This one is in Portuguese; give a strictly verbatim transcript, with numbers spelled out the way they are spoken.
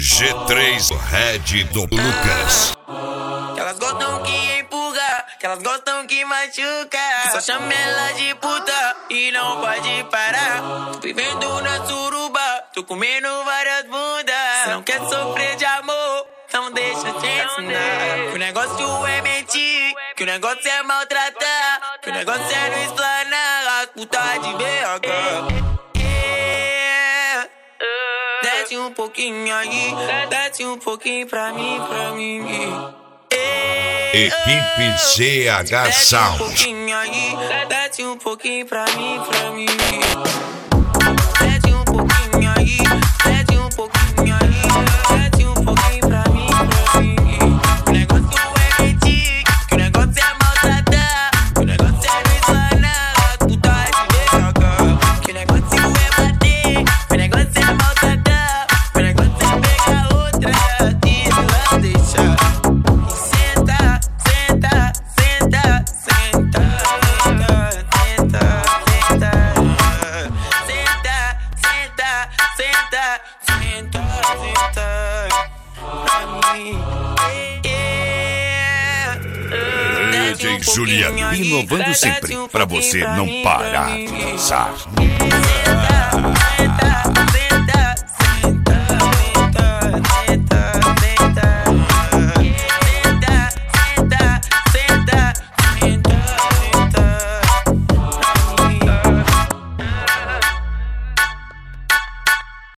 G três Red do Lucas. Que elas gostam que empurra, que elas gostam que machuca. Só chama ela de puta e não pode parar. Tô vivendo na suruba, tô comendo várias bundas. Se não quer sofrer de amor, não deixa te ensinar. Que o negócio é mentir, que o negócio é maltratar, que o negócio é não explanar as putas de B H. Desce um pouquinho aí, desce um pouquinho pra mim, pra mim. Equipe C H Desce um Sound. pouquinho aí, desce um pouquinho pra mim, pra mim. Desce um pouquinho aí, desce um pouquinho aí, desce um pouquinho pra mim, pra mim. O negócio é mentir, que o negócio é maltratar, que o negócio é não explanar as putas de B H. Que o negócio é bater, que o negócio é maltratar, que o negócio é pegar outra e ela deixar. E senta, senta, senta, senta, senta, senta, senta, senta, senta, senta pra mim. D J Juliano, inovando sempre pra você não parar de dançar.